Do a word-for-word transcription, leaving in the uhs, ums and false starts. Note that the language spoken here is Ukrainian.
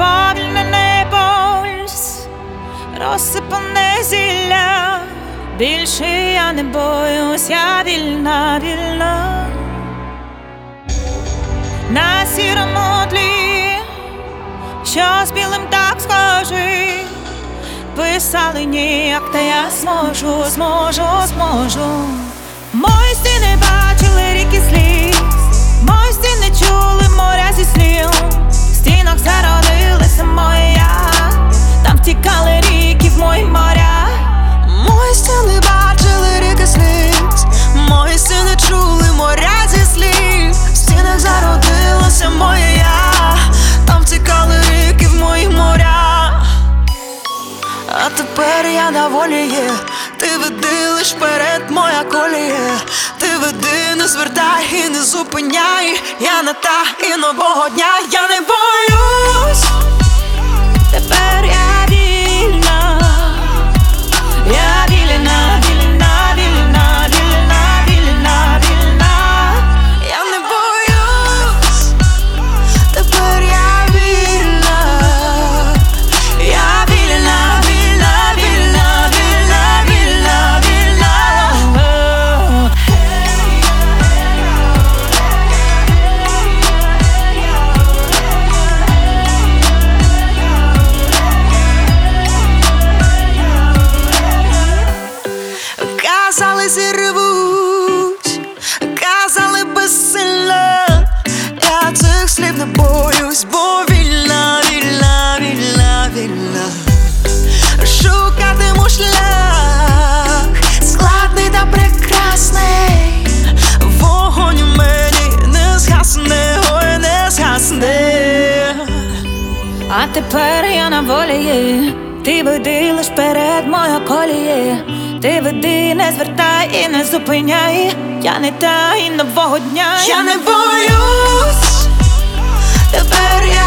повільне небось, розсипане зілля. Більше я не боюсь, я вільна, вільна. На сірому тлі, що з білим так схожий, писали ніяк, та я зможу, зможу, зможу. Мої стіни бачили ріки сліз, мої стіни чули моря зі слів. В стінах зародилася моя, там втікали ріки в мої моря. Мої стіни бачили ріки сліз, мої стіни чули моря зі слів. В стінах зародилася моя, там втікали ріки в мої моря. А тепер я на волі є, ти веди лиш вперед, моя колія. Ти веди, не звертай і не зупиняй. Я не та і нового дня, я не боюсь. Тепер я вільна, я вільна, вільна, вільна, вільна, вільна, вільна. Я не боюсь, тепер я вільна. Я вільна, вільна, вільна, вільна, вільна, вільна. Казали, зірвуть, казали безсилля. Я цих слів не боюсь, бо вільна, вільна, вільна, вільна. Шукатиму шлях, складний та прекрасний. Вогонь у мені не згасне, ой, не згасне. А тепер я на волі є, ти веди лиш перед моя коліє. Ти веди, не звертай і не зупиняй. Я не та і нового дня, Я не боюсь, тепер я